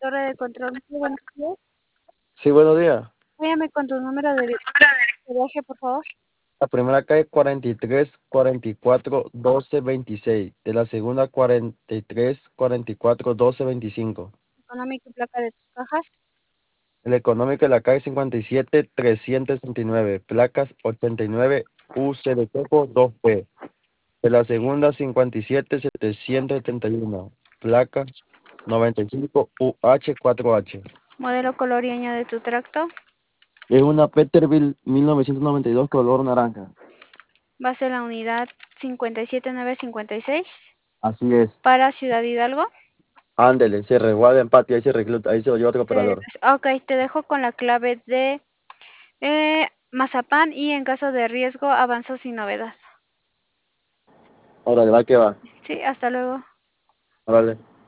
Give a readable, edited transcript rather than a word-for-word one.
torre de control. Muy buenos días. Sí, buenos días. Apóyame con tu número de viaje, por favor. La primera calle 43 44 12 26. De la segunda 43 44 12 25. Económico y placa de tus cajas. El económico de la calle 57 369. Placas 89 UC de Coco 2P. De la segunda 57 771. Placa 95 UH4H. Modelo, color y año de tu tracto. Es una Peterbilt 1992 color naranja. Base la unidad 57956. Así es. Para Ciudad Hidalgo. Ándele, se reguarda en patio, ahí se recluta, ahí se lo lleva otro operador. Ok, te dejo con la clave de Mazapán y en caso de riesgo avanzo sin novedad. Órale, va que va. Sí, hasta luego. Órale.